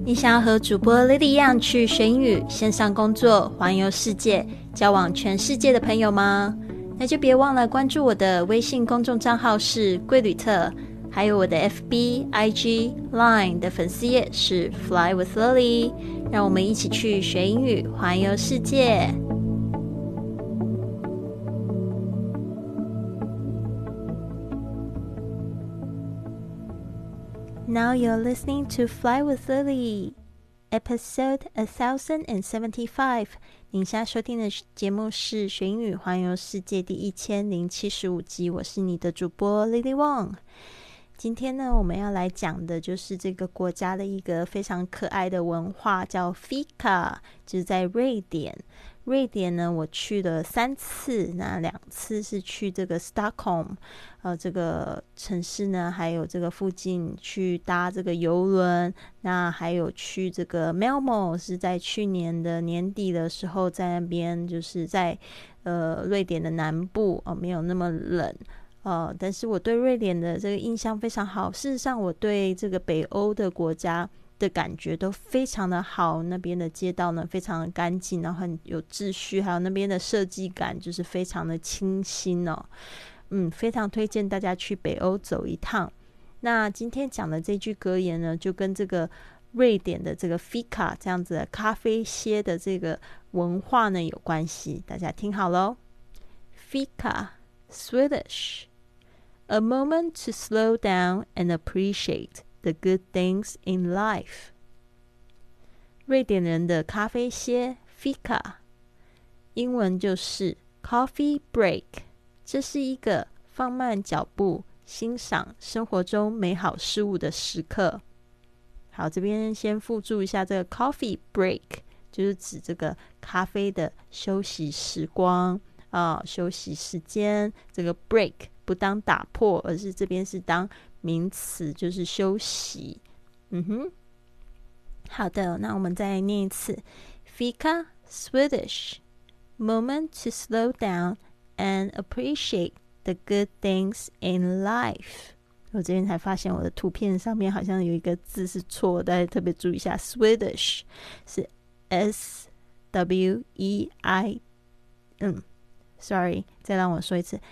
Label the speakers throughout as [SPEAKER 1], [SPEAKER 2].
[SPEAKER 1] 你想要和主播 Lily 一样去学英语、线上工作、环游世界、交往全世界的朋友吗？那就别忘了关注我的微信公众账号是贵旅特，还有我的 FB、IG、Line 的粉丝页是 Fly with Lily， 让我们一起去学英语、环游世界。Now you're listening to Fly with Lily, episode 1075. 您现在收听的节目是学英语环游世界第1075集，我是你的主播 Lily Wong。今天呢，我们要来讲的就是这个国家的一个非常可爱的文化，叫 Fika， 就是在瑞典。瑞典呢，我去了3次，那2次是去这个 Stockholm， 这个城市呢，还有这个附近去搭这个邮轮，那还有去这个 Malmo， 是在去年的年底的时候，在那边就是在瑞典的南部没有那么冷。但是我对瑞典的这个印象非常好。事实上，我对这个北欧的国家的感觉都非常的好。那边的街道呢，非常的干净，然后很有秩序，还有那边的设计感就是非常的清新哦。非常推荐大家去北欧走一趟。那今天讲的这句格言呢，就跟这个瑞典的这个 Fika 这样子的咖啡歇的这个文化呢有关系。大家听好咯。 Fika, Swedish.A moment to slow down and appreciate the good things in life. 瑞典人的咖啡歇 Fika， 英文就是 Coffee Break， 这是一个放慢脚步、欣赏生活中美好事物的时刻。好，这边先附注一下，这个 Coffee Break 就是指这个咖啡的休息时光休息时间。这个 break不当打破，而是这边是当名词，就是休息。好的，那我们再念一次 Fika, Swedish, moment to slow down and appreciate the good things in life。 我这边才发现我的图片上面好像有一个字是错的，大家特别注意一下， Swedish 是 S-W-E-I sorry， 再让我说一次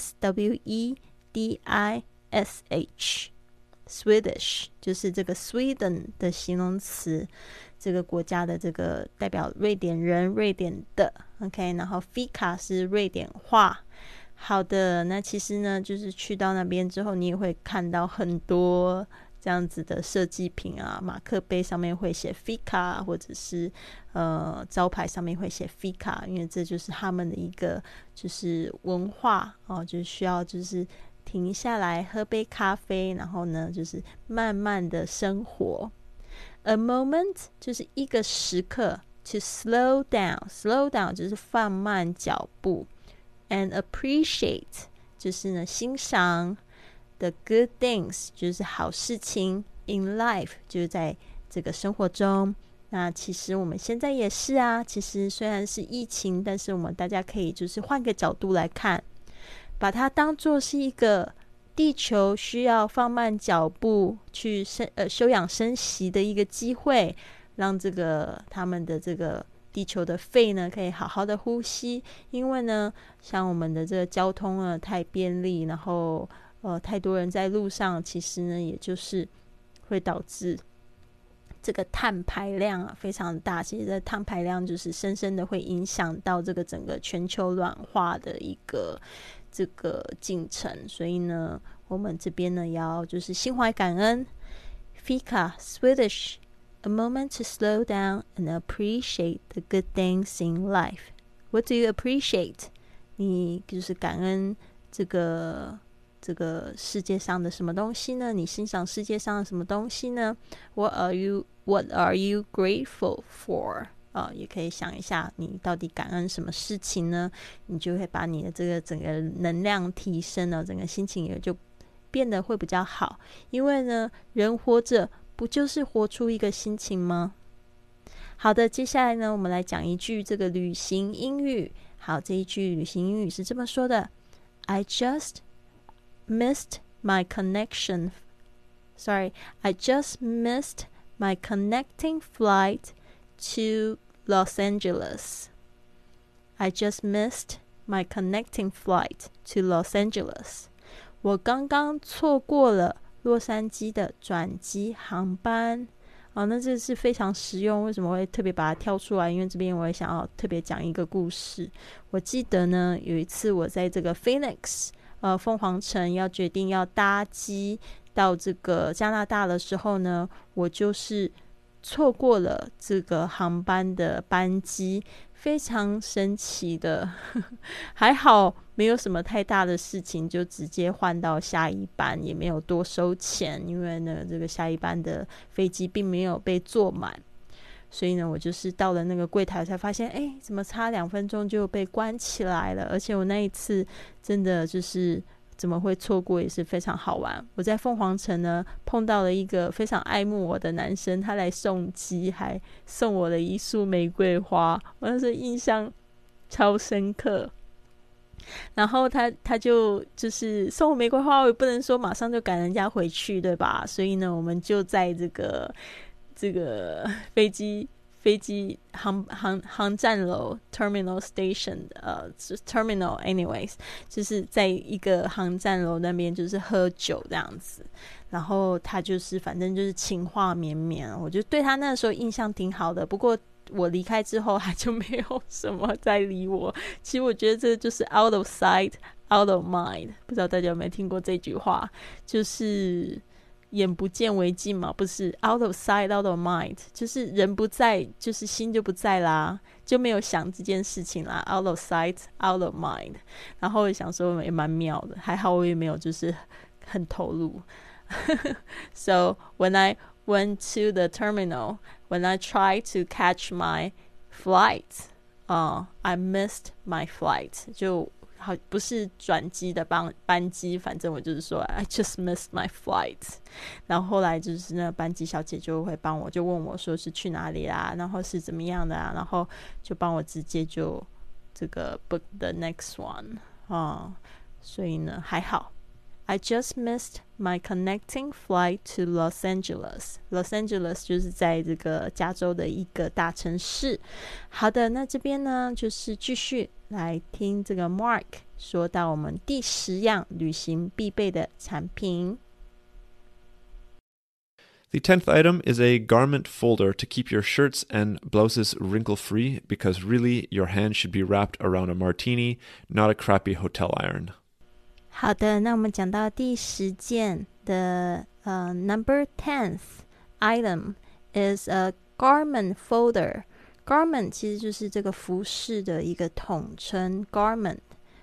[SPEAKER 1] S-W-E-D-I-S-H， Swedish 就是这个 Sweden 的形容词，这个国家的这个代表瑞典人、瑞典的 OK， 然后 Fika 是瑞典话。好的，那其实呢，就是去到那边之后，你也会看到很多这样子的设计品啊，马克杯上面会写 Fika， 或者是招牌上面会写 Fika， 因为这就是他们的一个就是文化就是需要就是停下来喝杯咖啡，然后呢就是慢慢的生活。 A moment 就是一个时刻， to slow down 就是放慢脚步， and appreciate 就是呢欣赏The good things 就是好事情， in life 就是在这个生活中。那其实我们现在也是啊，其实虽然是疫情，但是我们大家可以就是换个角度来看，把它当作是一个地球需要放慢脚步去休养生息的一个机会，让这个他们的这个地球的肺呢可以好好的呼吸。因为呢像我们的这个交通呢太便利，然后太多人在路上，其实呢也就是会导致这个碳排量非常大。其实这碳排量就是深深的会影响到这个整个全球暖化的一个这个进程。所以呢我们这边呢要就是心怀感恩。 Fika, Swedish, a moment to slow down and appreciate the good things in life. What do you appreciate? 你就是感恩这个世界上的什么东西呢？你欣赏世界上的什么东西呢？ What are you grateful for？ 也可以想一下你到底感恩什么事情呢？你就会把你的这个整个能量提升了，整个心情也就变得会比较好。因为呢人活着不就是活出一个心情吗？好的，接下来呢我们来讲一句这个旅行英语。好，这一句旅行英语是这么说的， I just missed my my connecting flight to Los Angeles. I just missed my connecting flight to Los Angeles. 我刚刚错过了洛杉矶的转机航班。那这是非常实用，为什么会特别把它挑出来？因为这边我也想要特别讲一个故事。我记得呢，有一次我在这个 Phoenix 凤凰城要决定要搭机到这个加拿大的时候呢，我就是错过了这个航班的班机，非常神奇的还好没有什么太大的事情，就直接换到下一班，也没有多收钱，因为呢这个下一班的飞机并没有被坐满，所以呢我就是到了那个柜台才发现怎么差2分钟就被关起来了，而且我那一次真的就是怎么会错过也是非常好玩。我在凤凰城呢碰到了一个非常爱慕我的男生，他来送机，还送我了一束玫瑰花，我那时候印象超深刻。然后他就是送我玫瑰花，我也不能说马上就赶人家回去，对吧？所以呢我们就在这个飞机航站楼 terminal station terminal anyways 就是在一个航站楼那边就是喝酒这样子，然后他就是反正就是情话绵绵，我就对他那时候印象挺好的，不过我离开之后他就没有什么再理我。其实我觉得这就是 out of sight out of mind， 不知道大家有没有听过这句话，就是眼不见为净嘛，不是 out of sight out of mind， 就是人不在就是心就不在啦，就没有想这件事情啦， out of sight out of mind。 然后我想说也蛮妙的，还好我也没有就是很投入So when I went to the terminal, when I tried to catch my flight, I missed my flight. 就好不是转机的班机，反正我就是说 I just missed my flight。 然后后来就是那班机小姐就会帮我，就问我说是去哪里啦，然后是怎么样的啊，然后就帮我直接就这个 book the next one。 所以呢还好I just missed my connecting flight to Los Angeles. Los Angeles 就是在这个加州的一个大城市。好的，那这边呢就是继续来听这个 Mark 说到我们第10样旅行必备的产品。
[SPEAKER 2] The 10th item is a garment folder to keep your shirts and blouses wrinkle-free, because really your hand should be wrapped around a martini, not a crappy hotel iron.
[SPEAKER 1] 好的，那我们讲到第10件的number 10th item is a garment folder. Garment 其实就是这个服饰的一个统称 garment.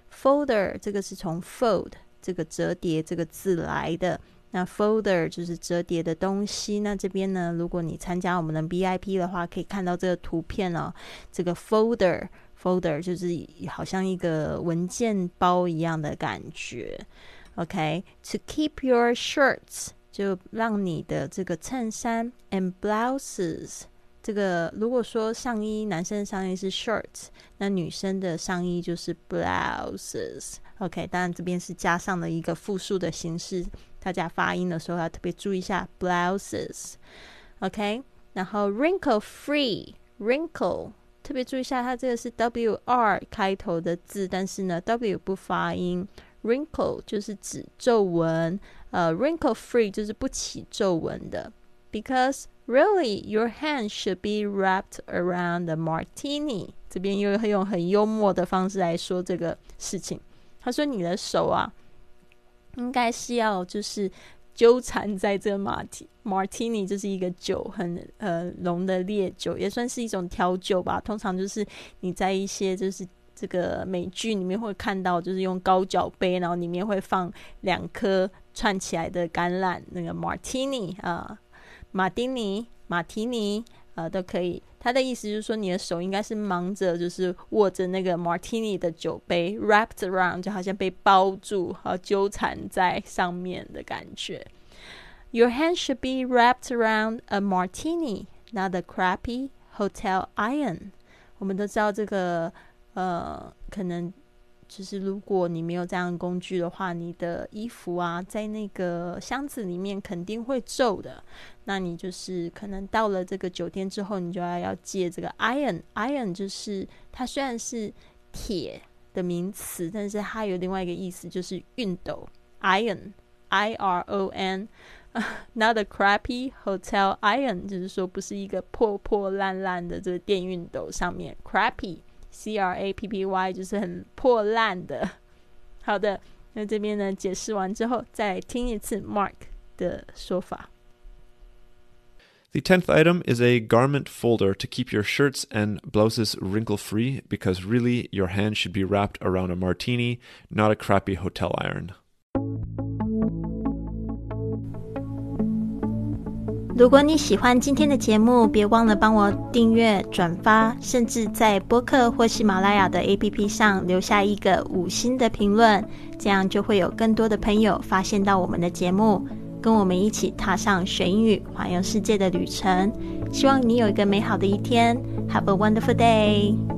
[SPEAKER 1] Folder 这个是从 fold 这个折叠这个字来的，那 folder 就是折叠的东西。那这边呢如果你参加我们的 VIP 的话，可以看到这个图片哦，这个 folder 就是好像一个文件包一样的感觉。 OK, to keep your shirts 就让你的这个衬衫 and blouses， 这个如果说上衣，男生的上衣是 shirts， 那女生的上衣就是 blouses。 OK, 当然这边是加上了一个复数的形式，大家发音的时候要特别注意一下 blouses。 OK, 然后 wrinkle free wrinkle特别注意一下，它这个是 WR 开头的字，但是呢 W 不发音。 Wrinkle 就是指皱纹wrinkle free 就是不起皱纹的。 Because really your hand should be wrapped around a martini， 这边又用很幽默的方式来说这个事情。他说你的手啊应该是要就是纠缠在这个martini 就是一个酒，很浓的烈酒，也算是一种调酒吧。通常就是你在一些就是这个美剧里面会看到，就是用高脚杯，然后里面会放2颗串起来的橄榄，那个 martini 马丁尼都可以。他的意思就是说你的手应该是忙着就是握着那个 martini 的酒杯 wrapped around， 就好像被包住纠缠在上面的感觉。 Your hand should be wrapped around a martini, not a crappy hotel iron。 我们都知道这个可能就是如果你没有这样的工具的话，你的衣服啊在那个箱子里面肯定会皱的。那你就是可能到了这个酒店之后，你就要借这个 iron 就是它虽然是铁的名词，但是它有另外一个意思，就是熨斗 iron IRON not a crappy hotel iron 就是说不是一个破破烂烂的这个电熨斗上面 crappy CRAPPY 就是很破烂的。好的，那这边呢解释完之后再来听一次 Mark 的说法。
[SPEAKER 2] The 10th item is a garment folder to keep your shirts and blouses wrinkle-free because really your hand should be wrapped around a martini, not a crappy hotel iron.
[SPEAKER 1] 如果你喜欢今天的节目，别忘了帮我订阅、转发，甚至在播客或喜马拉雅的 APP 上留下一个5星的评论，这样就会有更多的朋友发现到我们的节目，跟我们一起踏上学英语环游世界的旅程。希望你有一个美好的一天。Have a wonderful day!